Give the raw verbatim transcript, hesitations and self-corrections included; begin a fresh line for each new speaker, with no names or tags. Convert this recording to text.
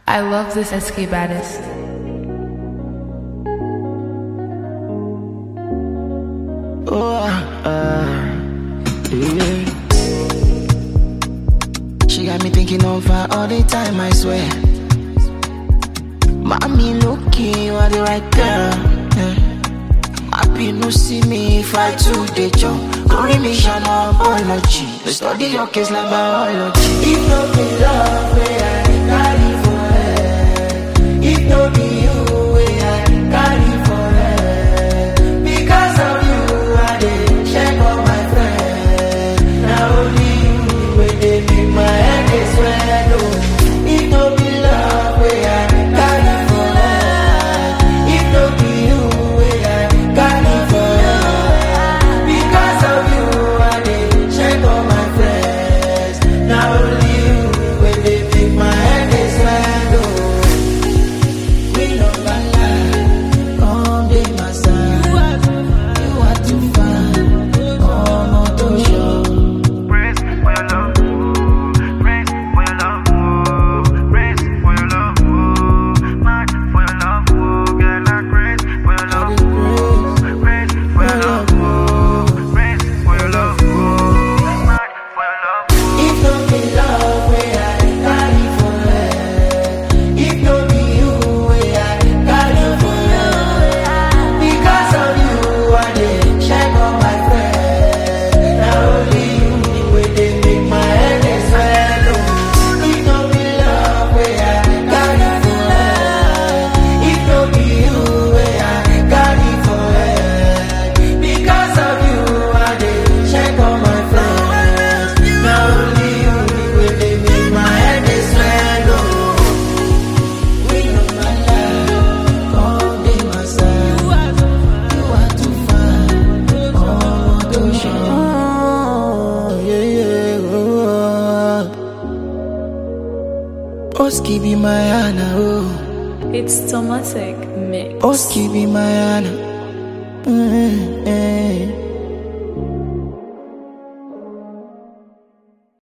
I love this S K Baddest.
Oh, uh, yeah. She got me thinking of her all the time, I swear. Mommy, looking, you are the right girl. Yeah. Happy no see me if I do the job. Glory mission or apology. Study your case like biology. If no be love, where I carry for her. If no be you, where I carry for her. Because of you, I did check on my friends. Now only you, where they make my head is swell. If no be love, where I carry for her. If no be you, where I carry for her. Because of you, I did check on my friends. Now only you, where they make my head is swell. We know my life, come be my side. You are too fine, oh, not too sure.
Praise for your love, praise for your love, praise for your love, much for your love, girl. I praise for your love, praise for your love, praise for your love, much for your love.
If no be love, where I carry for her. If no be you, where I carry for her. Because of you, I did check on my friends. Now only you, where they make my head is swell. If no be love, where I carry for her. If no be you, where I carry for her. Because of you, I did check on my friends. Now only you, where they make my head is swell. We know my life, come be my side. You are too fine, oh, too sure. Oh, yeah, yeah, oh. Oski be my Anna, oh.
It's Tomatic Mix.
Oski be my Anna. Mm-hmm.